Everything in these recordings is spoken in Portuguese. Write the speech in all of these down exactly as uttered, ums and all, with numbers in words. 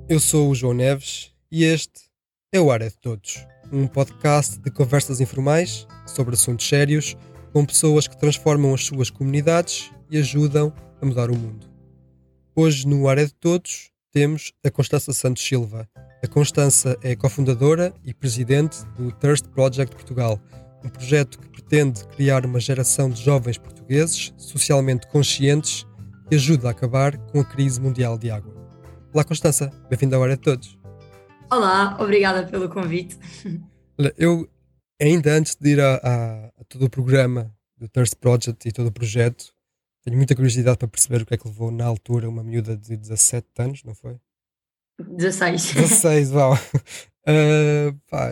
Eu sou o João Neves e este é o Ar é de Todos, um podcast de conversas informais sobre assuntos sérios com pessoas que transformam as suas comunidades e ajudam a mudar o mundo. Hoje no Ar é de Todos temos a Constança Santos Silva. A Constança é cofundadora e presidente do Thirst Project Portugal, um projeto que pretende criar uma geração de jovens portugueses socialmente conscientes que ajuda a acabar com a crise mundial de água. Olá Constança, bem-vinda ao Ar é de Todos. Olá, obrigada pelo convite. Olha, eu ainda antes de ir a, a- a todo o programa do Thirst Project e todo o projeto, tenho muita curiosidade para perceber o que é que levou na altura uma miúda de dezassete anos, não foi? dezasseis. dezasseis, uau! Ah, pá,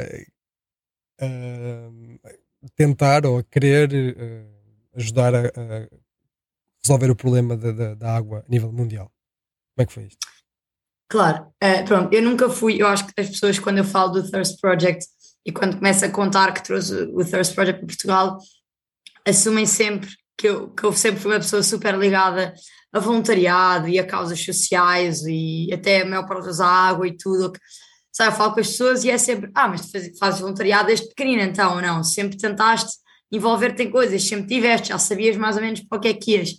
ah, tentar ou a querer ah, ajudar a, a resolver o problema da, da- da água a nível mundial. Como é que foi isto? Claro, eh, pronto, eu nunca fui, eu acho que as pessoas quando eu falo do Thirst Project e quando começo a contar que trouxe o Thirst Project para Portugal, assumem sempre que eu, que eu sempre fui uma pessoa super ligada a voluntariado e a causas sociais e até a maior parte da água e tudo. Sabe, eu falo com as pessoas e é sempre, ah, mas tu faz- fazes voluntariado desde pequenina então, ou não? Sempre tentaste envolver-te em coisas, sempre tiveste, já sabias mais ou menos para o que é que ias.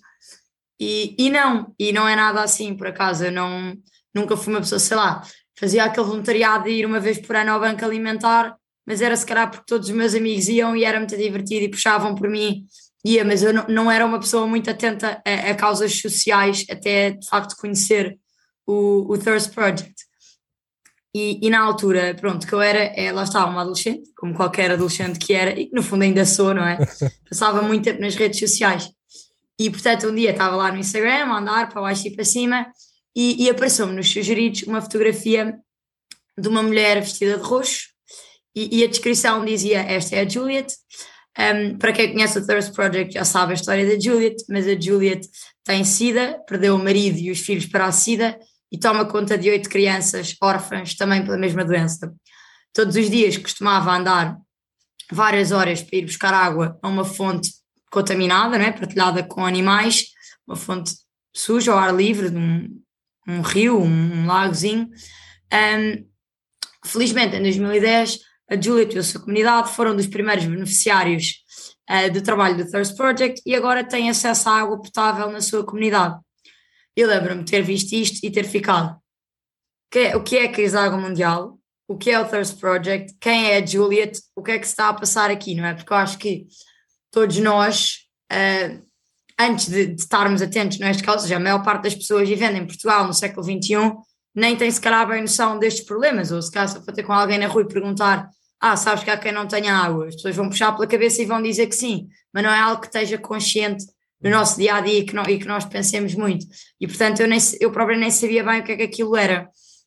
E, e não, e não é nada assim, por acaso, eu não, nunca fui uma pessoa, sei lá, fazia aquele voluntariado de ir uma vez por ano ao banco alimentar, mas era se calhar porque todos os meus amigos iam e era muito divertido e puxavam por mim, ia, mas eu não, não era uma pessoa muito atenta a, a causas sociais, até de facto conhecer o, o Thirst Project. E, e na altura, pronto, que eu era, é, lá estava, uma adolescente, como qualquer adolescente que era, e que no fundo ainda sou, não é? Passava muito tempo nas redes sociais. E portanto, um dia estava lá no Instagram a andar para baixo e para cima e, e apareceu-me nos sugeridos uma fotografia de uma mulher vestida de roxo e, e a descrição dizia: Esta é a Juliet. Um, para quem conhece o Thirst Project já sabe a história da Juliet, mas a Juliet tem SIDA, perdeu o marido e os filhos para a SIDA e toma conta de oito crianças órfãs também pela mesma doença. Todos os dias costumava andar várias horas para ir buscar água a uma fonte contaminada, não é? Partilhada com animais, uma fonte suja ao ar livre, de um, um rio, um, um lagozinho. Um, felizmente, em dois mil e dez, a Juliet e a sua comunidade foram dos primeiros beneficiários uh, do trabalho do Thirst Project e agora têm acesso à água potável na sua comunidade. Eu lembro-me de ter visto isto e ter ficado. Que é- o que é a crise da água mundial? O que é o Thirst Project? Quem é a Juliet? O que é que se está a passar aqui, não é? Porque eu acho que todos nós, uh, antes de, de estarmos atentos neste caso, já a maior parte das pessoas vivendo em Portugal no século vinte e um nem tem se calhar bem noção destes problemas, ou se calhar se eu for ter com alguém na rua e perguntar, ah, sabes que há quem não tenha água, as pessoas vão puxar pela cabeça e vão dizer que sim, mas não é algo que esteja consciente no nosso dia-a-dia e que, no, e que nós pensemos muito, e portanto eu, nem, eu própria nem sabia bem o que é que aquilo era,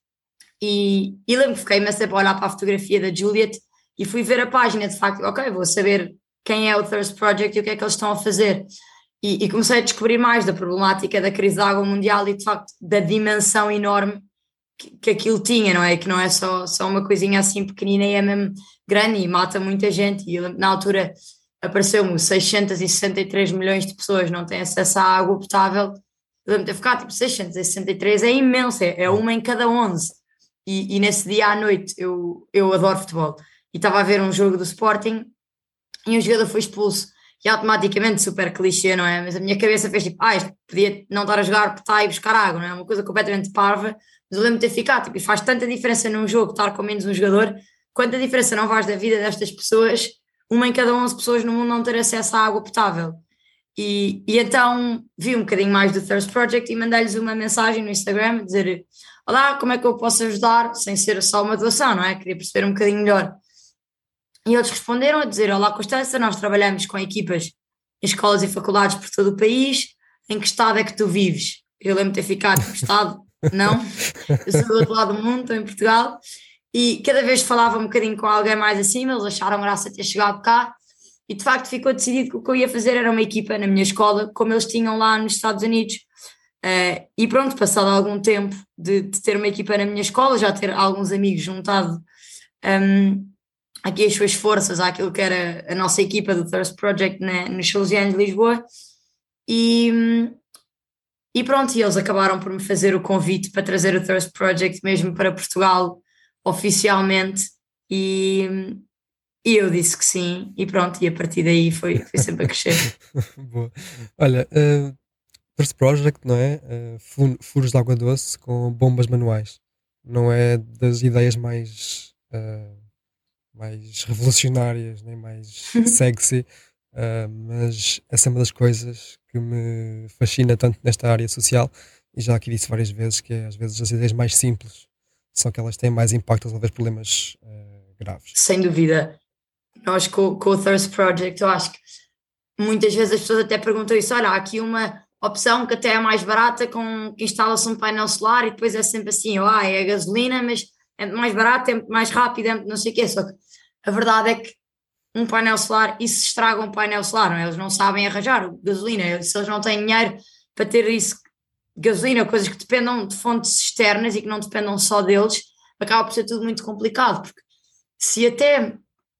e, e lembro que fiquei imenso tempo a olhar para a fotografia da Juliet e fui ver a página, de facto, ok, vou saber quem é o Thirst Project e o que é que eles estão a fazer. E, e comecei a descobrir mais da problemática da crise da água mundial e, de facto, da dimensão enorme que, que aquilo tinha, não é? Que não é só, só uma coisinha assim pequenina e é mesmo grande e mata muita gente. E eu, na altura apareceu-me seiscentos e sessenta e três milhões de pessoas não têm acesso à água potável. Eu lembro de ter ficado tipo seiscentos e sessenta e três, é imenso, é, é uma em cada onze. E, e nesse dia à noite eu, eu adoro futebol e estava a ver um jogo do Sporting e um jogador foi expulso e automaticamente, super clichê, não é? Mas a minha cabeça fez tipo, ah, isto podia não estar a jogar porque está a ir buscar água, não é? Uma coisa completamente parva, mas eu lembro de ter ficado, tipo, e faz tanta diferença num jogo estar com menos um jogador, quanta diferença não faz da vida destas pessoas, uma em cada onze pessoas no mundo não ter acesso à água potável. E, e então vi um bocadinho mais do Thirst Project e mandei-lhes uma mensagem no Instagram, dizer, olá, como é que eu posso ajudar, sem ser só uma doação, não é? Queria perceber um bocadinho melhor. E eles responderam a dizer: Olá, Constança, nós trabalhamos com equipas em escolas e faculdades por todo o país. Em que estado é que tu vives? Eu lembro de ter ficado tipo, estado, não, eu sou do outro lado do mundo, estou em Portugal. E cada vez que falava um bocadinho com alguém mais acima, eles acharam graça ter chegado cá. E de facto ficou decidido que o que eu ia fazer era uma equipa na minha escola, como eles tinham lá nos Estados Unidos. Uh, e pronto, passado algum tempo de, de ter uma equipa na minha escola, já ter alguns amigos juntado. Um, aqui as suas forças àquilo que era a nossa equipa do Thirst Project na, nos Salesianos de Lisboa e, e pronto, e eles acabaram por me fazer o convite para trazer o Thirst Project mesmo para Portugal oficialmente, e, e eu disse que sim, e pronto, e a partir daí foi, foi sempre a crescer. Boa. Olha, uh, First Project, não é? Uh, fu- furos de água doce com bombas manuais. Não é das ideias mais, uh, mais revolucionárias, nem mais sexy, uh, mas essa é uma das coisas que me fascina tanto nesta área social, e já aqui disse várias vezes que é, às vezes as ideias mais simples são que elas têm mais impacto a resolver problemas uh, graves. Sem dúvida. Nós com, com o Thirst Project, eu acho que muitas vezes as pessoas até perguntam isso, olha, há aqui uma opção que até é mais barata, com que instala-se um painel solar, e depois é sempre assim, oh, ah, é a gasolina, mas é muito mais barato, é muito mais rápido, é muito não sei o quê, só que a verdade é que um painel solar, e se estraga um painel solar, não é? Eles não sabem arranjar gasolina, se eles não têm dinheiro para ter isso, gasolina, coisas que dependam de fontes externas e que não dependam só deles, acaba por ser tudo muito complicado, porque se até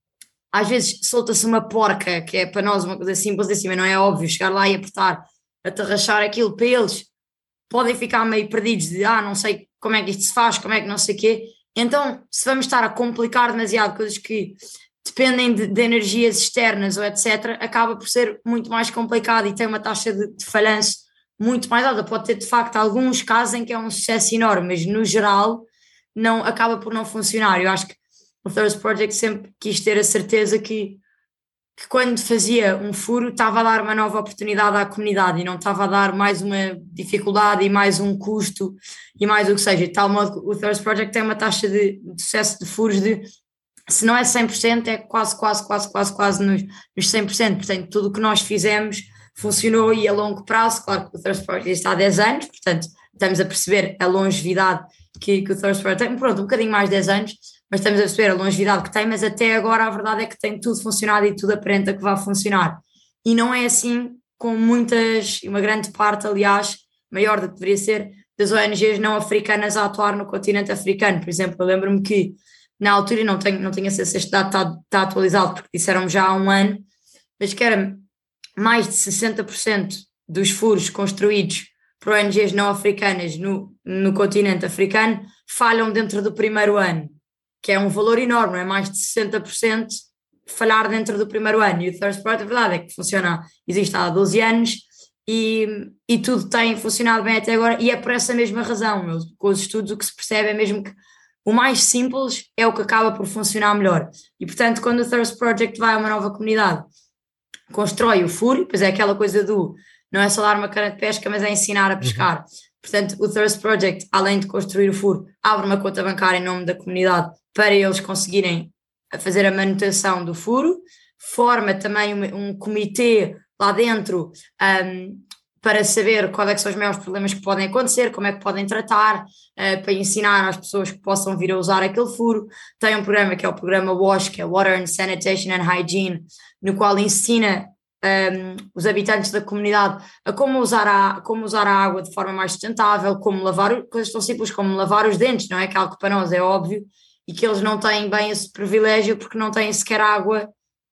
às vezes solta-se uma porca, que é para nós uma coisa simples assim, mas não é óbvio, chegar lá e apertar, atarrachar aquilo para eles, podem ficar meio perdidos de, ah, não sei como é que isto se faz, como é que não sei o quê. Então, se vamos estar a complicar demasiado coisas que dependem de, de energias externas ou etcétera, acaba por ser muito mais complicado e tem uma taxa de, de falhanço muito mais alta. Pode ter, de facto, alguns casos em que é um sucesso enorme, mas no geral não, acaba por não funcionar. Eu acho que o Thirst Project sempre quis ter a certeza que, que quando fazia um furo estava a dar uma nova oportunidade à comunidade e não estava a dar mais uma dificuldade e mais um custo e mais o que seja. De tal modo que o Thirst Project tem uma taxa de, de sucesso de furos de, se não é cem por cento, é quase, quase, quase, quase, quase nos, nos cem por cento. Portanto, tudo o que nós fizemos funcionou, e a longo prazo. Claro que o Thirst Project está há dez anos, portanto, estamos a perceber a longevidade que, que o Thirst Project tem. Pronto, um bocadinho mais de dez anos, mas estamos a perceber a longevidade que tem, mas até agora a verdade é que tem tudo funcionado e tudo aparenta que vai funcionar. E não é assim com muitas, uma grande parte, aliás, maior do que deveria ser, das O N Gs não africanas a atuar no continente africano. Por exemplo, eu lembro-me que na altura, e não tenho, não tenho acesso a este dado, está, está atualizado porque disseram já há um ano, mas que era mais de sessenta por cento dos furos construídos por O N Gs não africanas no, no continente africano falham dentro do primeiro ano, que é um valor enorme, é mais de sessenta por cento falhar dentro do primeiro ano. E o Thirst Project, a verdade é que funciona, existe há doze anos e, e tudo tem funcionado bem até agora, e é por essa mesma razão. Eu, com os estudos, o que se percebe é mesmo que o mais simples é o que acaba por funcionar melhor. E, portanto, quando o Thirst Project vai a uma nova comunidade, constrói o furo, pois é aquela coisa do, não é só dar uma cana de pesca, mas é ensinar a pescar. Uhum. Portanto, o Thirst Project, além de construir o furo, abre uma conta bancária em nome da comunidade para eles conseguirem fazer a manutenção do furo, forma também um, um comitê lá dentro um, para saber quais é que são os maiores problemas que podem acontecer, como é que podem tratar, uh, para ensinar às pessoas que possam vir a usar aquele furo. Tem um programa que é o programa WASH, que é Water and Sanitation and Hygiene, no qual ensina um, os habitantes da comunidade a como usar a, como usar a água de forma mais sustentável, como lavar, coisas tão simples como lavar os dentes, não é? Que é algo que para nós é óbvio, e que eles não têm bem esse privilégio porque não têm sequer água,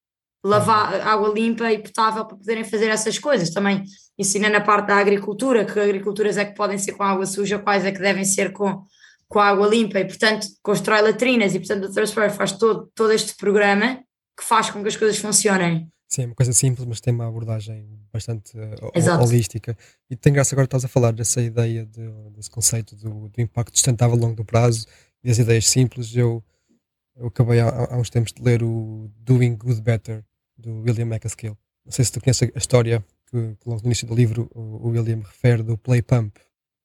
lavar, água limpa e potável para poderem fazer essas coisas. Também ensina na parte da agricultura, que agriculturas é que podem ser com água suja, quais é que devem ser com, com água limpa, e portanto constrói latrinas, e portanto o Thirst Project faz todo, todo este programa que faz com que as coisas funcionem. Sim, é uma coisa simples, mas tem uma abordagem bastante uh, holística. E tem graça agora estás a falar dessa ideia, de, desse conceito do, do impacto sustentável ao longo do prazo e das ideias simples. Eu, eu acabei há, há uns tempos de ler o Doing Good Better, do William MacAskill. Não sei se tu conheces a história que, que logo no início do livro o, o William refere do play pump.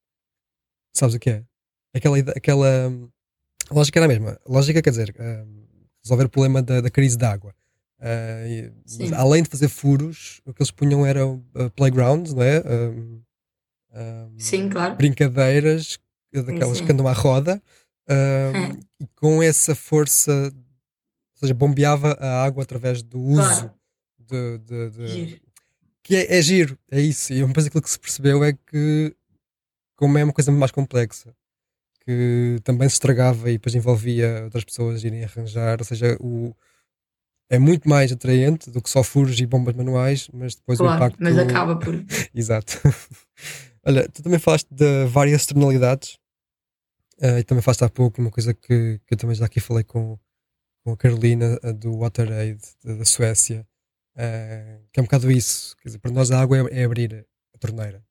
Sabes o que é? Aquela, aquela a lógica era a mesma. A lógica quer dizer um, resolver o problema da, da crise de água. Uh, mas, além de fazer furos, o que eles punham eram uh, playgrounds, não é? Um, um, sim, claro. Brincadeiras daquelas sim, sim. que andam à roda, um, e com essa força, ou seja, bombeava a água através do uso, claro. de, de, de giro. Que é, é giro, é isso. E depois aquilo que se percebeu é que, como é uma coisa mais complexa, que também se estragava e depois envolvia outras pessoas a irem arranjar, ou seja, o é muito mais atraente do que só furos e bombas manuais, mas depois claro, o impacto... mas acaba por... Exato. Olha, tu também falaste de várias externalidades, uh, e também falaste há pouco uma coisa que, que eu também já aqui falei com, com a Carolina, a do WaterAid da, da Suécia, uh, que é um bocado isso. Quer dizer, para nós a água é, é abrir a torneira.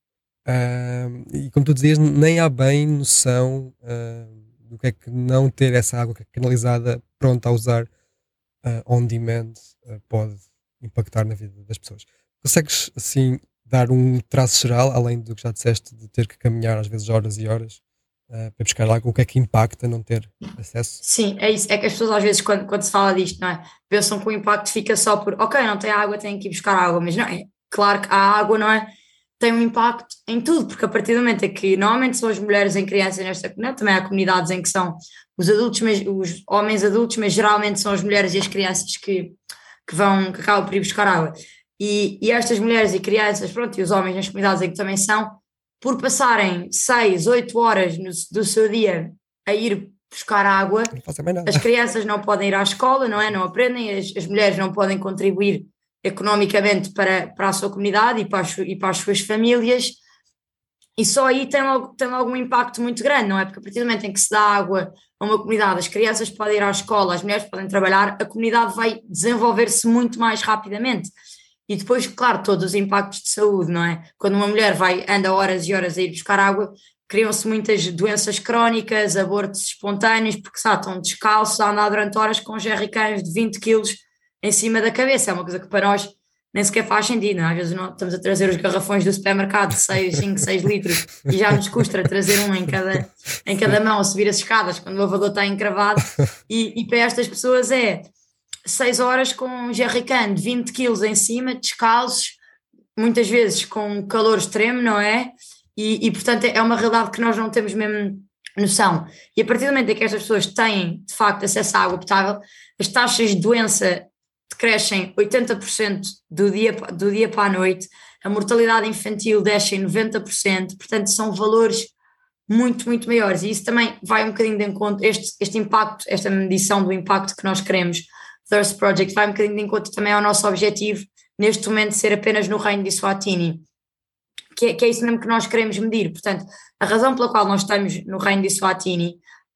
Uh, e como tu dizias, nem há bem noção uh, do que é que não ter essa água canalizada pronta a usar uh, on demand uh, pode impactar na vida das pessoas. Consegues assim dar um traço geral, além do que já disseste, de ter que caminhar às vezes horas e horas uh, para buscar água, o que é que impacta não ter acesso? Sim, é isso. É que as pessoas às vezes, quando, quando se fala disto, não é? Pensam que o impacto fica só por, ok, não tem água, tem que ir buscar água, mas não é. Claro que a água, não é? Tem um impacto em tudo, porque a partir do momento em que normalmente são as mulheres em crianças nesta comunidade, também há comunidades em que são os adultos, mas, os homens adultos, mas geralmente são as mulheres e as crianças que, que vão, que acabam por ir buscar água. E, e estas mulheres e crianças, pronto, e os homens nas comunidades em que também são, por passarem seis, oito horas no, do seu dia a ir buscar água, Não fazem mais nada. as crianças não podem ir à escola, não é? Não aprendem, as, as mulheres não podem contribuir economicamente para, para a sua comunidade e para, as, e para as suas famílias, e só aí tem logo, tem logo um impacto muito grande, não é? Porque a partir do momento em que se dá água a uma comunidade, as crianças podem ir à escola, as mulheres podem trabalhar, a comunidade vai desenvolver-se muito mais rapidamente. E depois, claro, todos os impactos de saúde, não é? Quando uma mulher vai, anda horas e horas a ir buscar água, criam-se muitas doenças crónicas, abortos espontâneos, porque sabe, estão descalços a andar durante horas com jerrycans de vinte quilos em cima da cabeça. É uma coisa que para nós nem sequer faz sentido, não é? Às vezes não, estamos a trazer os garrafões do supermercado de seis, cinco, seis litros e já nos custa trazer um em cada, em cada mão a subir as escadas quando o elevador está encravado. E, e para estas pessoas é seis horas com um jerrycan de vinte quilos em cima, descalços, muitas vezes com calor extremo, não é? E, e portanto é uma realidade que nós não temos mesmo noção. E a partir do momento em que estas pessoas têm de facto acesso à água potável, as taxas de doença crescem oitenta por cento do dia, do dia para a noite, a mortalidade infantil desce em noventa por cento, portanto são valores muito, muito maiores, e isso também vai um bocadinho de encontro, este, este impacto, esta medição do impacto que nós queremos, Thirst Project, vai um bocadinho de encontro também ao nosso objetivo, neste momento, ser apenas no reino de Eswatini, que é, que é isso mesmo que nós queremos medir. Portanto, a razão pela qual nós estamos no reino de Eswatini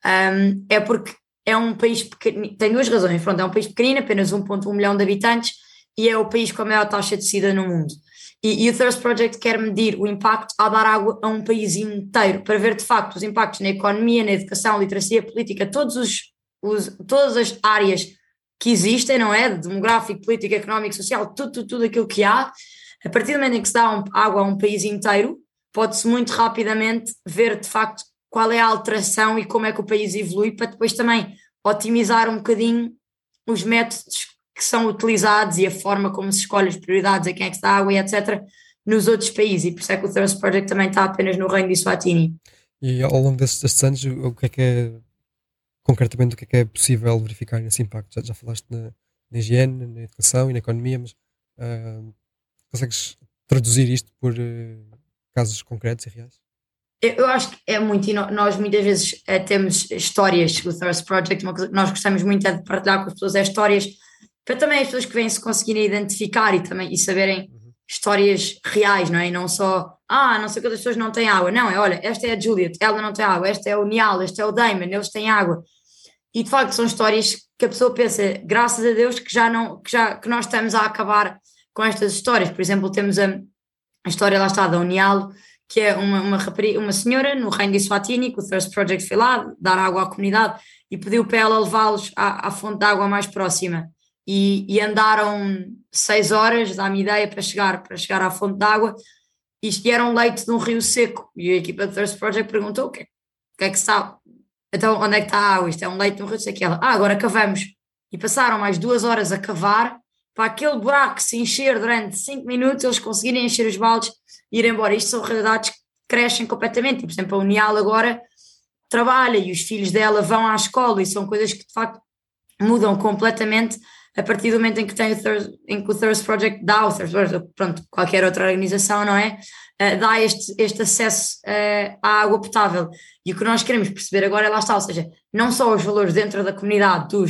um, é porque é um país pequenino, tem duas razões, pronto, é um país pequenino, apenas um vírgula um milhão de habitantes, e é o país com a maior taxa de SIDA no mundo. E, e o Thirst Project quer medir o impacto ao dar água a um país inteiro, para ver de facto os impactos na economia, na educação, literacia, política, todos os, os, todas as áreas que existem, não é? De demográfico, político, económico, social, tudo, tudo, tudo aquilo que há. A partir do momento em que se dá um, água a um país inteiro, pode-se muito rapidamente ver de facto qual é a alteração e como é que o país evolui, para depois também otimizar um bocadinho os métodos que são utilizados e a forma como se escolhe as prioridades, a quem é que se dá água e etcétera nos outros países, e por isso é que o Thirst Project também está apenas no reino de Eswatini. E ao longo destes, destes anos, o que é que é, concretamente, o que é que é possível verificar nesse impacto? Já, já falaste na, na higiene, na educação e na economia, mas uh, consegues traduzir isto por uh, casos concretos e reais? Eu acho que é muito, e nós muitas vezes é, temos histórias, o Thirst Project, uma coisa que nós gostamos muito é de partilhar com as pessoas, é histórias, para também as pessoas que vêm se conseguirem identificar e, também, e saberem uhum. histórias reais, não é? E não só, ah, não sei quantas pessoas não têm água, não, é, olha, esta é a Juliet, ela não tem água, esta é o Niall, este é o Damon, eles têm água. E de facto são histórias que a pessoa pensa, graças a Deus que já não, que já, que nós estamos a acabar com estas histórias. Por exemplo, temos a, a história lá está da Unial, que é uma, uma, rapariga, uma senhora no reino de Eswatini, que o Thirst Project foi lá dar água à comunidade e pediu para ela levá-los à, à fonte de água mais próxima. E, e andaram seis horas, dá-me ideia, para chegar, para chegar à fonte de água, e, e era um leito de um rio seco. E a equipa do Thirst Project perguntou: o que, o que é que está? Então, onde é que está a água? Isto é um leito de um rio seco. E ela, ah, agora cavamos. E passaram mais duas horas a cavar para aquele buraco se encher durante cinco minutos, eles conseguirem encher os baldes e ir embora. Isto são realidades que crescem completamente. E, por exemplo, a Unial agora trabalha e os filhos dela vão à escola, e são coisas que de facto mudam completamente a partir do momento em que, tem o Thirst, em que o Thirst Project dá, o Thirst Project, pronto, qualquer outra organização, não é? Uh, dá este, este acesso uh, à água potável. E o que nós queremos perceber agora é lá está, ou seja, não só os valores dentro da comunidade dos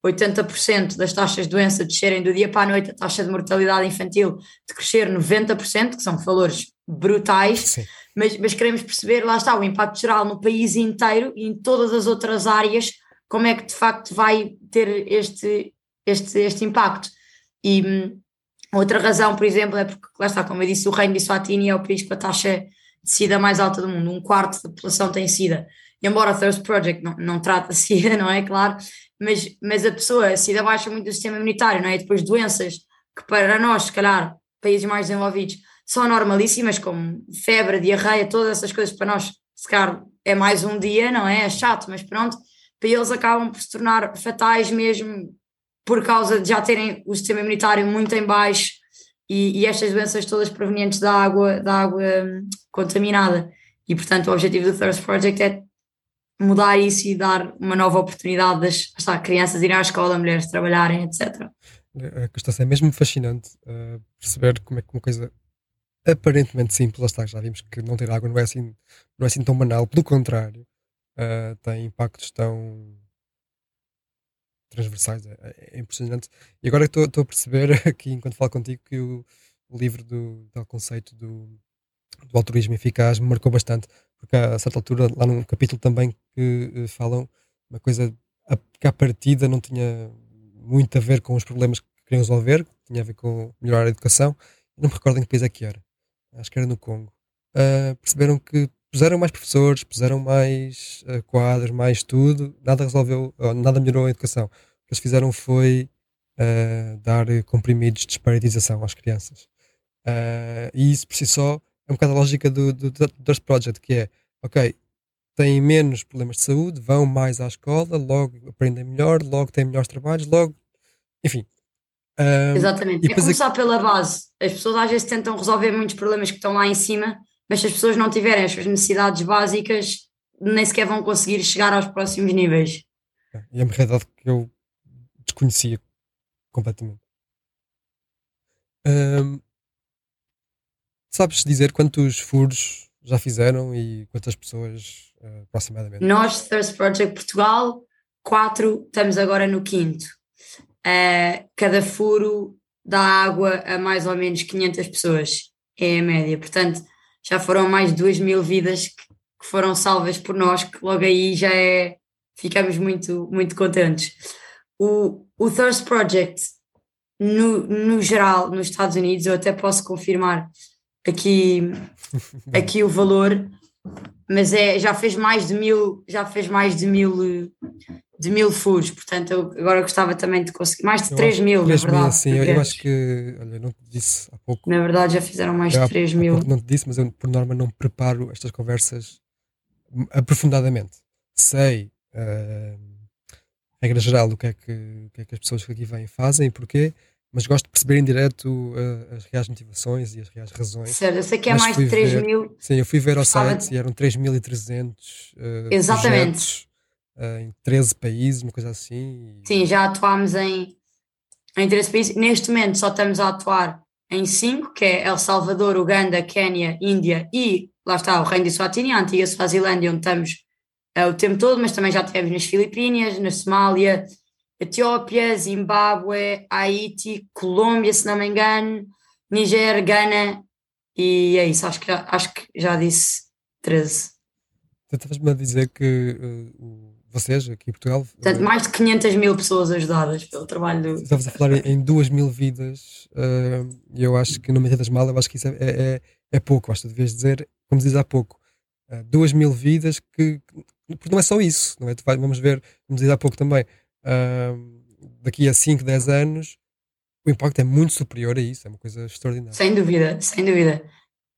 oitenta por cento das taxas de doença descerem do dia para a noite, a taxa de mortalidade infantil de crescer noventa por cento, que são valores brutais, mas, mas queremos perceber, lá está, o impacto geral no país inteiro e em todas as outras áreas, como é que de facto vai ter este, este, este impacto. E hum, outra razão, por exemplo, é porque, lá está, como eu disse, o Reino de Eswatini é o país com a taxa de SIDA mais alta do mundo, um quarto da população tem SIDA. E embora o Thirst Project não, não trata SIDA, não é claro, mas, mas a pessoa, a SIDA baixa muito o sistema imunitário, não é? E depois doenças que para nós, se calhar, países mais desenvolvidos, são normalíssimas, como febre, diarreia, todas essas coisas para nós, se calhar, é mais um dia, não é? É chato, mas pronto, para eles acabam por se tornar fatais mesmo por causa de já terem o sistema imunitário muito em baixo e, e estas doenças todas provenientes da água, da água hum, contaminada. E, portanto, o objetivo do Thirst Project é mudar isso e dar uma nova oportunidade das está, crianças irem à escola, mulheres trabalharem, etcétera. A questão é mesmo fascinante uh, perceber como é que uma coisa aparentemente simples, lá está, já vimos que não ter água não é assim, não é assim tão banal, pelo contrário, uh, tem impactos tão transversais, é, é impressionante. E agora estou a perceber aqui, enquanto falo contigo, que o, o livro do, do conceito do, do altruísmo eficaz me marcou bastante, porque a certa altura, lá num capítulo também que uh, falam uma coisa a, que à partida não tinha muito a ver com os problemas que queriam resolver, tinha a ver com melhorar a educação. Não me recordo em que país é que era, acho que era no Congo. Uh, perceberam que puseram mais professores, puseram mais uh, quadros, mais tudo, nada resolveu, uh, nada melhorou a educação. O que eles fizeram foi uh, dar comprimidos de desparasitização às crianças. Uh, e isso por si só é um bocado a lógica do, do, do Thirst Project, que é, ok, têm menos problemas de saúde, vão mais à escola, logo aprendem melhor, logo têm melhores trabalhos, logo, enfim. Um, Exatamente, é começar aqui... pela base. As pessoas às vezes tentam resolver muitos problemas que estão lá em cima, mas se as pessoas não tiverem as suas necessidades básicas, nem sequer vão conseguir chegar aos próximos níveis. E é uma realidade que eu desconhecia completamente. Um, sabes dizer quantos furos já fizeram e quantas pessoas uh, aproximadamente? Nós, Thirst Project Portugal, quatro, estamos agora no quinto. Uh, cada furo dá água a mais ou menos quinhentas pessoas, é a média. Portanto, já foram mais de duas mil vidas que, que foram salvas por nós, que logo aí já é, ficamos muito, muito contentes. O, o Thirst Project, no, no geral, nos Estados Unidos, eu até posso confirmar aqui, aqui o valor, mas é, já fez mais de mil, já fez mais de mil... de mil furos, portanto eu agora gostava também de conseguir, mais de três mil na verdade. Mil, sim, eu, eu acho que, olha, não te disse há pouco. Na verdade já fizeram mais de três mil. Não te disse, mas eu por norma não preparo estas conversas aprofundadamente. Sei, uh, regra geral, o que, é que, o que é que as pessoas que aqui vêm fazem e porquê, mas gosto de perceber em direto uh, as reais motivações e as reais razões. Certo, eu sei que é mais de três mil. Sim, eu fui ver ao site de... e eram três mil e trezentos uh, Exatamente. projetos uh, em treze países, uma coisa assim. E... Sim, já atuámos em, em treze países. Neste momento só estamos a atuar em cinco, que é El Salvador, Uganda, Quénia, Índia e, lá está, o Reino de Eswatini, a antiga Suazilândia, onde estamos uh, o tempo todo, mas também já estivemos nas Filipinas, na Somália, Etiópia, Zimbábue, Haiti, Colômbia, se não me engano, Niger, Gana, e é isso, acho que já, acho que já disse treze. Tu estavas-me a dizer que uh, vocês, aqui em Portugal... Portanto, uh, mais de quinhentas mil pessoas ajudadas pelo trabalho do... Estavas a falar em, em duas mil vidas, e uh, eu acho que não me entendas mal, eu acho que isso é, é, é pouco, acho que tu devias dizer, como dizes há pouco, uh, duas mil vidas que... Porque não é só isso, não é? Tu vai, vamos ver, como dizes há pouco também, uh, daqui a cinco, dez anos, o impacto é muito superior a isso, é uma coisa extraordinária. Sem dúvida, sem dúvida.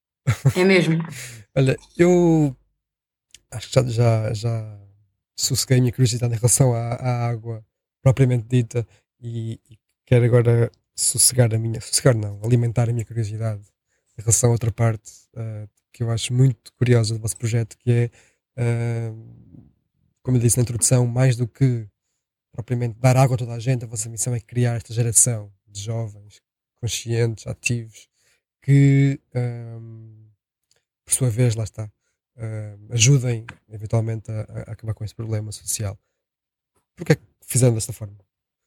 É mesmo. Olha, eu acho que já, já, já sosseguei a minha curiosidade em relação à, à água propriamente dita e, e quero agora sossegar a minha, sossegar não, alimentar a minha curiosidade em relação a outra parte uh, que eu acho muito curiosa do vosso projeto, que é, uh, como eu disse na introdução, mais do que propriamente dar água a toda a gente, a vossa missão é criar esta geração de jovens conscientes, ativos, que um, por sua vez, lá está, uh, ajudem eventualmente a, a acabar com esse problema social. Porquê é que fizeram desta forma?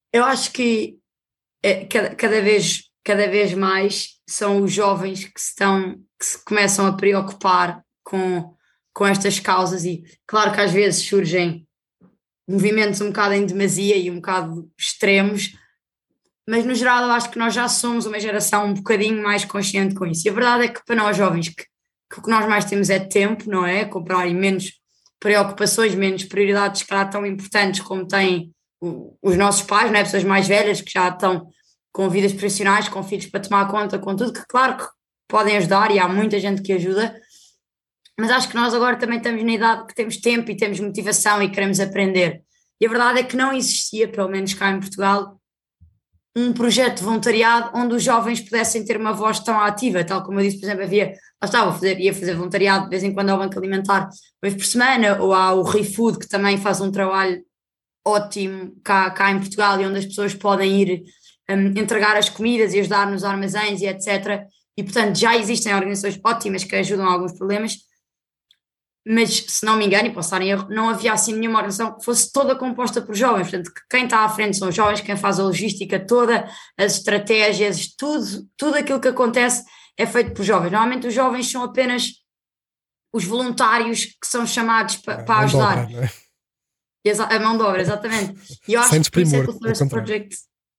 Eu acho que é, cada, cada vez, cada vez mais são os jovens que se, estão, que se começam a preocupar com, com estas causas e claro que às vezes surgem movimentos um bocado em demasia e um bocado extremos, mas no geral eu acho que nós já somos uma geração um bocadinho mais consciente com isso. E a verdade é que para nós jovens, que, que o que nós mais temos é tempo, não é? Comprar e menos preocupações, menos prioridades, se calhar tão importantes como têm o- os nossos pais, não é? Pessoas mais velhas que já estão com vidas profissionais, com filhos para tomar conta, com tudo, que claro que podem ajudar e há muita gente que ajuda, mas acho que nós agora também estamos na idade que temos tempo e temos motivação e queremos aprender. E a verdade é que não existia, pelo menos cá em Portugal, um projeto de voluntariado onde os jovens pudessem ter uma voz tão ativa, tal como eu disse, por exemplo, havia, lá estava, fazer, ia fazer voluntariado de vez em quando ao Banco Alimentar, uma vez por semana, ou há o ReFood, que também faz um trabalho ótimo cá, cá em Portugal e onde as pessoas podem ir um, entregar as comidas e ajudar nos armazéns e etcétera. E, portanto, já existem organizações ótimas que ajudam a alguns problemas, mas se não me engano, e posso estar em erro, não havia assim nenhuma organização que fosse toda composta por jovens, portanto, que quem está à frente são os jovens, quem faz a logística toda, as estratégias, tudo, tudo aquilo que acontece é feito por jovens. Normalmente os jovens são apenas os voluntários que são chamados pa, A para mão de ajudar. obra, não é? Exa- A mão de obra, exatamente. E eu Sem acho que por isso é desprimor, que o ao Thirst contrário. Project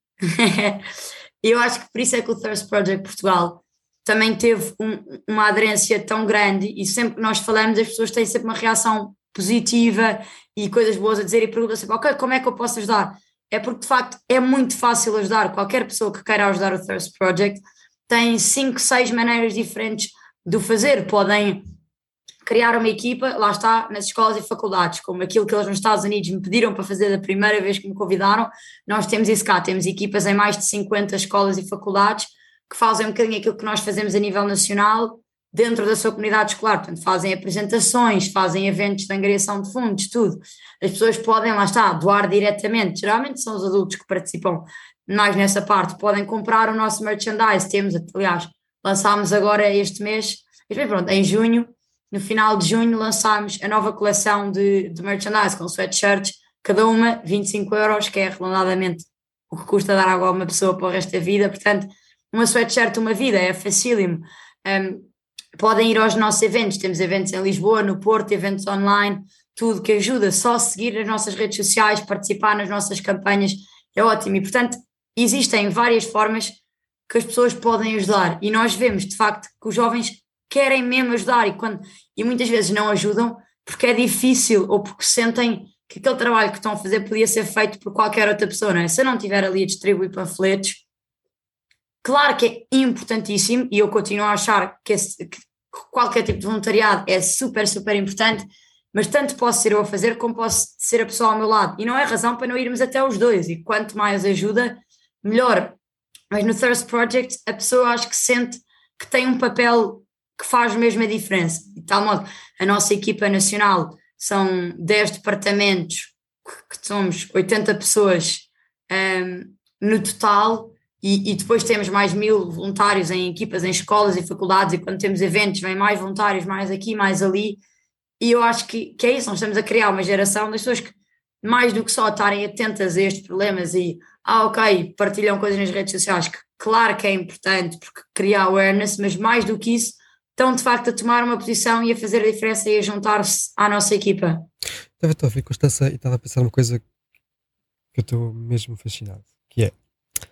eu acho que por isso é que o Thirst Project Portugal também teve um- uma aderência tão grande e sempre que nós falamos as pessoas têm sempre uma reação positiva e coisas boas a dizer e perguntam sempre, ok, como é que eu posso ajudar? É porque de facto é muito fácil ajudar, qualquer pessoa que queira ajudar o Thirst Project tem cinco, seis maneiras diferentes de o fazer, podem criar uma equipa, lá está, nas escolas e faculdades, como aquilo que eles nos Estados Unidos me pediram para fazer da primeira vez que me convidaram, nós temos isso cá, temos equipas em mais de cinquenta escolas e faculdades que fazem um bocadinho aquilo que nós fazemos a nível nacional dentro da sua comunidade escolar, portanto fazem apresentações, fazem eventos de angariação de fundos, tudo. As pessoas podem, lá está, doar diretamente, geralmente são os adultos que participam mais nessa parte, podem comprar o nosso merchandise, temos, aliás, lançámos agora este mês, este mês, pronto, em junho, no final de junho lançámos a nova coleção de, de merchandise com sweatshirts, cada uma vinte e cinco euros, que é arredondadamente o que custa dar água a uma pessoa para o resto da vida, portanto, uma sweatshirt, uma vida, é facílimo. Um, podem ir aos nossos eventos, temos eventos em Lisboa, no Porto, eventos online, tudo que ajuda, só seguir as nossas redes sociais, participar nas nossas campanhas, é ótimo. E, portanto, existem várias formas que as pessoas podem ajudar e nós vemos, de facto, que os jovens querem mesmo ajudar e, quando, e muitas vezes não ajudam porque é difícil ou porque sentem que aquele trabalho que estão a fazer podia ser feito por qualquer outra pessoa, não é? Se eu não estiver ali a distribuir panfletos, claro que é importantíssimo e eu continuo a achar que, esse, que qualquer tipo de voluntariado é super, super importante, mas tanto posso ser eu a fazer como posso ser a pessoa ao meu lado e não é razão para não irmos até os dois e quanto mais ajuda, melhor. Mas no Thirst Project a pessoa acho que sente que tem um papel que faz mesmo a diferença. De tal modo, a nossa equipa nacional são dez departamentos, que somos oitenta pessoas um, no total, e, e depois temos mais mil voluntários em equipas, em escolas e faculdades, e quando temos eventos vem mais voluntários, mais aqui, mais ali, e eu acho que, que é isso, nós estamos a criar uma geração das pessoas que, mais do que só estarem atentas a estes problemas e, ah, ok, partilham coisas nas redes sociais, que claro que é importante, porque cria awareness, mas mais do que isso, estão de facto a tomar uma posição e a fazer a diferença e a juntar-se à nossa equipa. Estava a ouvir Constança e estava a pensar uma coisa que eu estou mesmo fascinado, que é,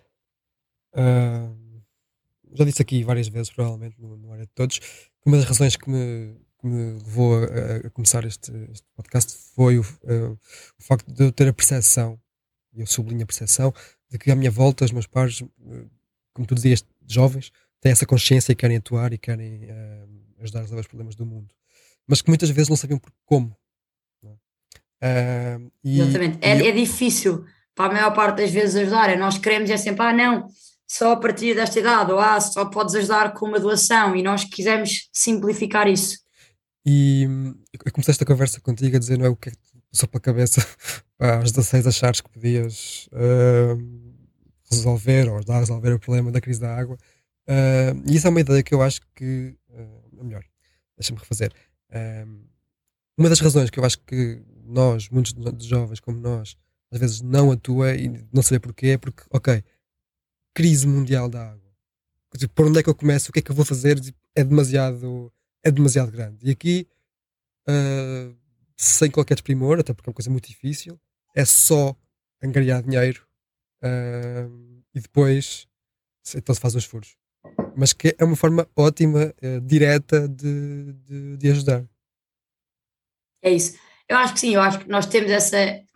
ah, já disse aqui várias vezes, provavelmente, no, no área de todos, que uma das razões que me, que me levou a, a começar este, este podcast foi o, ah, o facto de eu ter a percepção, e eu sublinho a percepção, de que à minha volta os meus pares, ah, como tu dizias, jovens, têm essa consciência e querem atuar e querem ah, ajudar a resolver os problemas do mundo, mas que muitas vezes não sabiam por- como. Não é? Ah, e, Exatamente. e É, é difícil para a maior parte das vezes ajudar. É, nós queremos é sempre, ah, não, só a partir desta idade, ou ah, só podes ajudar com uma doação, e nós quisemos simplificar isso. E hum, eu comecei esta conversa contigo a dizer, não é, o que é que te passou pela cabeça pá, aos dezasseis achares que podias hum, resolver ou ajudar a resolver o problema da crise da água. Hum, e isso é uma ideia que eu acho que, hum, ou melhor, deixa-me refazer. Hum, uma das razões que eu acho que nós, muitos de de jovens como nós, às vezes não atua e não saber porquê, é porque, ok, crise mundial da água. Tipo, por onde é que eu começo? O que é que eu vou fazer? Tipo, é demasiado, é demasiado grande. E aqui, uh, sem qualquer desprimor, até porque é uma coisa muito difícil, é só angariar dinheiro uh, e depois então se faz os furos. Mas que é uma forma ótima, uh, direta de, de, de ajudar. É isso. Eu acho que sim, eu acho que nós temos essa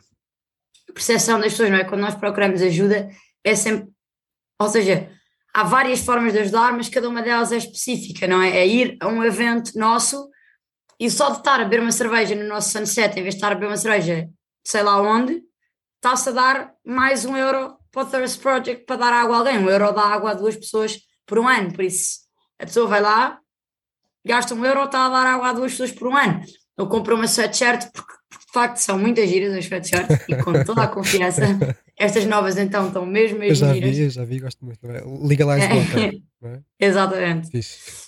percepção das pessoas, não é? Quando nós procuramos ajuda, é sempre, ou seja, há várias formas de ajudar, mas cada uma delas é específica, não é? É ir a um evento nosso e só de estar a beber uma cerveja no nosso sunset, em vez de estar a beber uma cerveja sei lá onde, está-se a dar mais um euro para o Thirst Project para dar água a alguém. Um euro dá água a duas pessoas por um ano, por isso a pessoa vai lá, gasta um euro, está a dar água a duas pessoas por um ano. Eu compro uma sweatshirt porque, porque de facto são muitas giras as sweatshirts e com toda a confiança. Estas novas então estão mesmo, mesmo Eu já giras. vi, eu já vi, gosto muito. Não é? Legalize Water, não é? Exatamente. Fixe.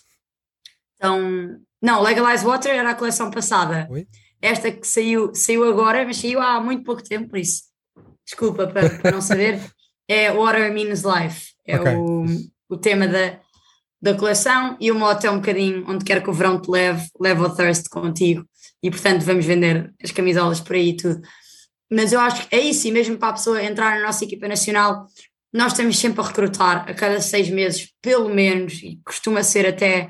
Então, não, Legalize Water era a coleção passada. Oi? Esta que saiu, saiu agora, mas saiu há muito pouco tempo, por isso, desculpa para, para não saber, é Water Means Life. É Ok, o, fixe. o tema da, da coleção e o mote é um bocadinho onde quer que o verão te leve, leva o thirst contigo e portanto vamos vender as camisolas por aí e tudo. Mas eu acho que é isso, e mesmo para a pessoa entrar na nossa equipa nacional, nós estamos sempre a recrutar a cada seis meses, pelo menos, e costuma ser até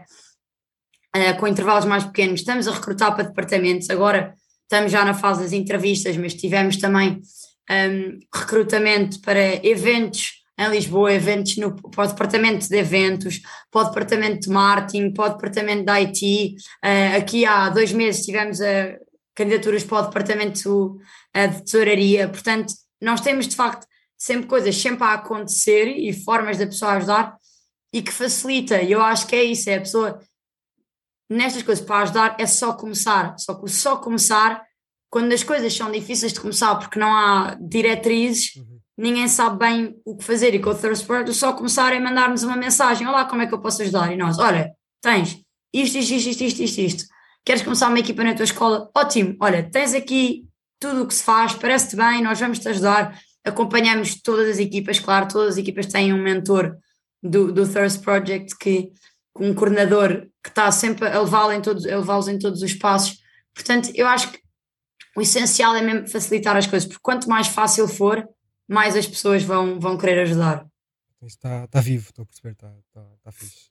uh, com intervalos mais pequenos, estamos a recrutar para departamentos. Agora estamos já na fase das entrevistas, mas tivemos também um, recrutamento para eventos em Lisboa, eventos no, para o departamento de eventos, para o departamento de marketing, para o departamento de I T. Uh, aqui há dois meses tivemos a candidaturas para o departamento uh, de tesouraria. Portanto, nós temos de facto sempre coisas sempre a acontecer e formas da pessoa ajudar e que facilita. E eu acho que é isso, é a pessoa nestas coisas para ajudar é só começar. Só que o só começar, quando as coisas são difíceis de começar porque não há diretrizes, uhum. ninguém sabe bem o que fazer. E com o Thirst Project, o só começar é mandar-nos uma mensagem: olá, como é que eu posso ajudar? E nós: olha, tens isto, isto, isto, isto, isto, isto, isto. Queres começar uma equipa na tua escola? Ótimo, olha, tens aqui tudo o que se faz, parece-te bem, nós vamos-te ajudar. Acompanhamos todas as equipas, claro, todas as equipas têm um mentor do, do Thirst Project, que, um coordenador que está sempre a levá-los em todos, a levá-los em todos os passos. Portanto, eu acho que o essencial é mesmo facilitar as coisas, porque quanto mais fácil for, mais as pessoas vão, vão querer ajudar. Está, está vivo, estou a perceber, está, está, está fixe.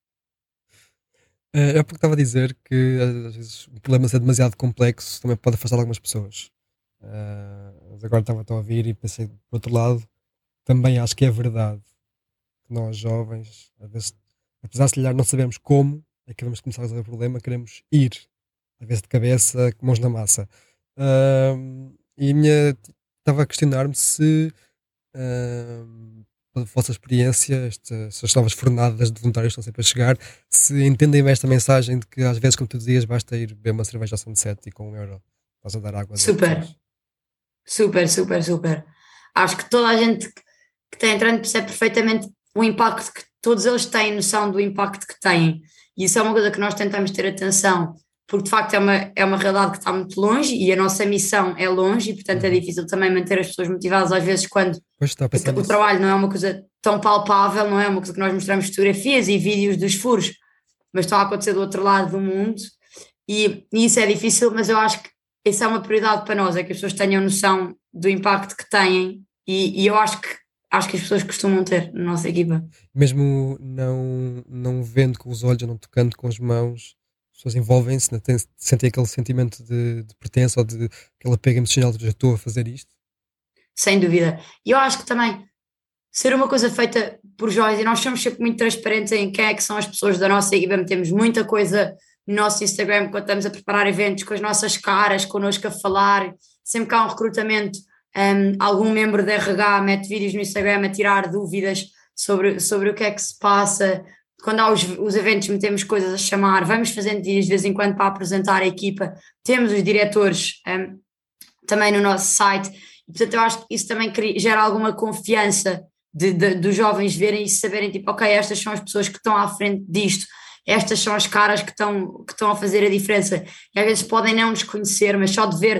É porque estava a dizer que às vezes o problema ser demasiado complexo também pode afastar algumas pessoas. Uh, mas agora estava a ouvir e pensei, por outro lado, também acho que é verdade que nós jovens, às vezes, apesar de se calhar não sabemos como é que vamos começar a resolver o problema, queremos ir, às vezes de cabeça, com mãos na massa. Uh, e a minha estava a questionar-me se uh, a vossa experiência, estas, estas novas fornadas de voluntários que estão sempre a chegar, se entendem bem esta mensagem de que às vezes, como tu dizias, basta ir beber uma cerveja ao sunset e com um euro estás a dar água. Super, super, super, super. Acho que toda a gente que, que está entrando percebe perfeitamente o impacto que todos eles têm noção do impacto que têm. E isso é uma coisa que nós tentamos ter atenção, porque de facto é uma, é uma realidade que está muito longe e a nossa missão é longe e portanto uhum. é difícil também manter as pessoas motivadas às vezes quando o, o trabalho não é uma coisa tão palpável, não é uma coisa que nós mostramos fotografias e vídeos dos furos, mas estão a acontecer do outro lado do mundo e, e isso é difícil, mas eu acho que isso é uma prioridade para nós, é que as pessoas tenham noção do impacto que têm e, e eu acho que acho que as pessoas costumam ter na nossa equipa. Mesmo não, não vendo com os olhos, não tocando com as mãos, as pessoas envolvem-se, né? Sentem aquele sentimento de, de pertença ou de aquele apego emocional de já estou a fazer isto? Sem dúvida. E eu acho que também ser uma coisa feita por jovens, e nós somos sempre muito transparentes em quem é que são as pessoas da nossa equipa, temos muita coisa no nosso Instagram quando estamos a preparar eventos com as nossas caras, connosco a falar, sempre que há um recrutamento, um, algum membro da R H mete vídeos no Instagram a tirar dúvidas sobre, sobre o que é que se passa. Quando há os, os eventos metemos coisas a chamar, vamos fazendo vídeos de vez em quando para apresentar a equipa, temos os diretores um, também no nosso site, e portanto eu acho que isso também gera alguma confiança de, de, dos jovens verem e saberem tipo, ok, estas são as pessoas que estão à frente disto, estas são as caras que estão, que estão a fazer a diferença, e às vezes podem não nos conhecer, mas só de ver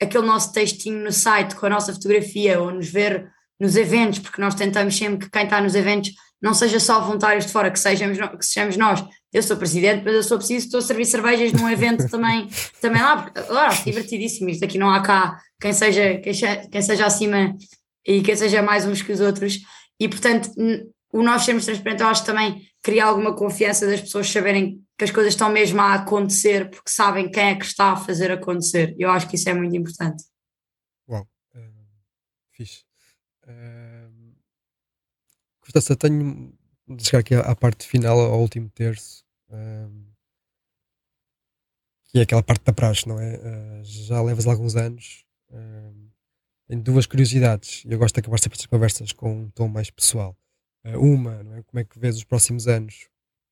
aquele nosso textinho no site com a nossa fotografia ou nos ver nos eventos, porque nós tentamos sempre que quem está nos eventos não seja só voluntários de fora, que sejamos, que sejamos nós. Eu sou presidente, mas eu sou preciso, estou a servir cervejas num evento também, também lá, porque agora é divertidíssimo, isto aqui não há cá quem seja, quem, quem seja acima e quem seja mais uns que os outros, e portanto o nós sermos transparentes eu acho que também cria alguma confiança das pessoas saberem que as coisas estão mesmo a acontecer, porque sabem quem é que está a fazer acontecer. Eu acho que isso é muito importante. Uau, uh, fixe. Uh, Constança, tenho de chegar aqui à, à parte final, ao último terço, uh, que é aquela parte da praxe, não é? Uh, já levas alguns anos. Uh, tenho duas curiosidades e eu gosto de acabar sempre estas conversas com um tom mais pessoal. Uh, uma, não é? Como é que vês os próximos anos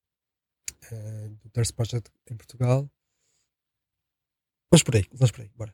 uh, do Thirst Project em Portugal? Vamos por aí, vamos por aí, bora.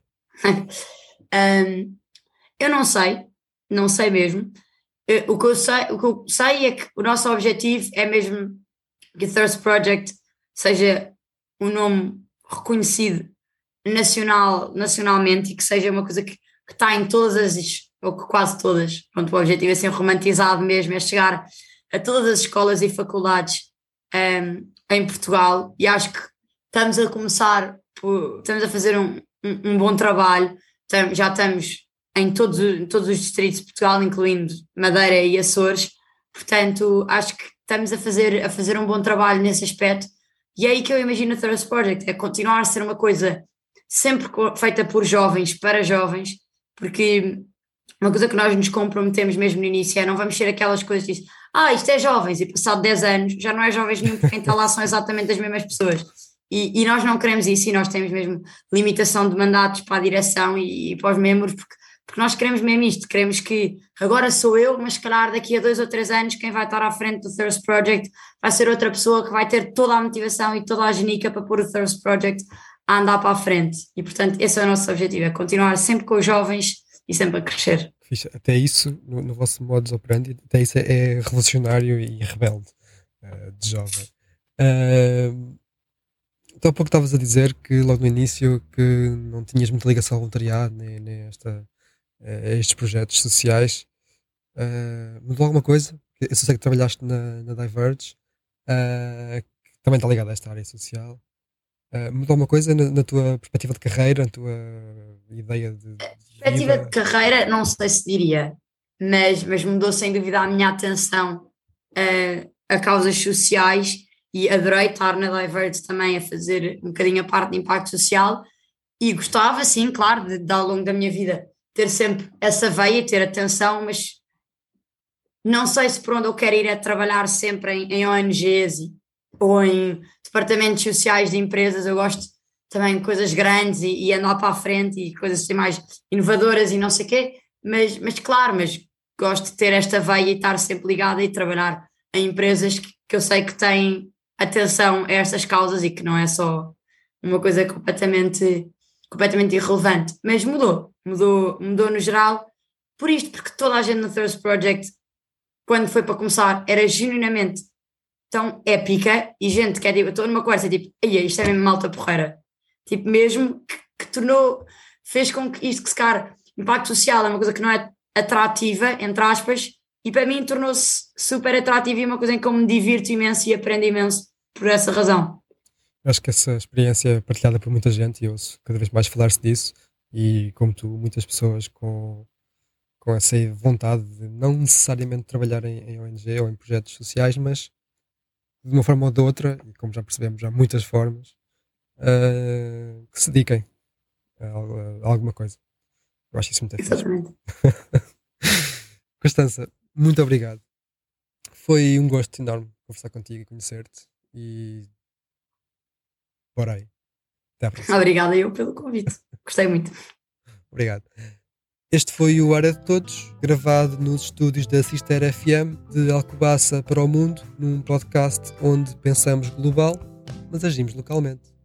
um, eu não sei, não sei mesmo. Eu, o, que eu sei, o que eu sei é que o nosso objetivo é mesmo que o Thirst Project seja um nome reconhecido nacional, nacionalmente e que seja uma coisa que, que está em todas as, ou que quase todas, pronto, o objetivo é ser romantizado mesmo, é chegar a todas as escolas e faculdades um, em Portugal, e acho que estamos a começar, por, estamos a fazer um, um, um bom trabalho, já estamos em todos, em todos os distritos de Portugal, incluindo Madeira e Açores, portanto acho que estamos a fazer, a fazer um bom trabalho nesse aspecto, e é aí que eu imagino o Thirst Project, é continuar a ser uma coisa sempre feita por jovens, para jovens, porque uma coisa que nós nos comprometemos mesmo no início é não vamos ser aquelas coisas que dizem, ah, isto é jovens, e passado dez anos já não é jovens nenhum, porque quem está lá são exatamente as mesmas pessoas. E, e nós não queremos isso, e nós temos mesmo limitação de mandatos para a direção e, e para os membros, porque, porque nós queremos mesmo isto, queremos que agora sou eu, mas se calhar daqui a dois ou três anos quem vai estar à frente do Thirst Project vai ser outra pessoa que vai ter toda a motivação e toda a genica para pôr o Thirst Project a andar para a frente, e portanto esse é o nosso objetivo, é continuar sempre com os jovens e sempre a crescer. Até isso, no, no vosso modus operandi, até isso é, é revolucionário e rebelde, uh, de jovem. Uh, então há pouco estavas a dizer que logo no início que não tinhas muita ligação ao voluntariado nem, nem esta, a estes projetos sociais. Uh, mudou alguma coisa? Eu sei que trabalhaste na, na Diverge, uh, que também está ligada a esta área social. Uh, mudou alguma coisa na, na tua perspectiva de carreira, na tua ideia de, de perspectiva vida? de carreira, não sei se diria, mas, mas mudou sem dúvida a minha atenção uh, a causas sociais, e adorei estar na Diverge também a fazer um bocadinho a parte de impacto social, e gostava, sim, claro, de, de ao longo da minha vida ter sempre essa veia, ter atenção, mas não sei se por onde eu quero ir é trabalhar sempre em, em O N Gs e, ou em departamentos sociais de empresas. Eu gosto também de coisas grandes e, e andar para a frente e coisas assim mais inovadoras e não sei o quê, mas, mas claro, mas gosto de ter esta veia e estar sempre ligada e trabalhar em empresas que, que eu sei que têm atenção a estas causas e que não é só uma coisa completamente, completamente irrelevante. Mas mudou, mudou, mudou no geral, por isto, porque toda a gente no Thirst Project, quando foi para começar, era genuinamente tão épica, e gente que é tipo, eu estou numa conversa tipo, ai, isto é mesmo malta porreira, tipo mesmo que, que tornou, fez com que isto que se calhar impacto social é uma coisa que não é atrativa, entre aspas, e para mim tornou-se super atrativo e é uma coisa em que eu me divirto imenso e aprendo imenso por essa razão. Acho que essa experiência é partilhada por muita gente e eu ouço cada vez mais falar-se disso, e como tu, muitas pessoas com, com essa vontade de não necessariamente trabalhar em, em O N G ou em projetos sociais, mas de uma forma ou de outra, e como já percebemos, há muitas formas, uh, que se dediquem a, a, a alguma coisa. Eu acho isso muito fixe. Constança, muito obrigado. Foi um gosto enorme conversar contigo e conhecer-te. E bora aí. Até à próxima. Obrigada eu pelo convite. Gostei muito. Obrigado. Este foi o Área de Todos, gravado nos estúdios da Sister F M de Alcobaça para o Mundo, num podcast onde pensamos global, mas agimos localmente.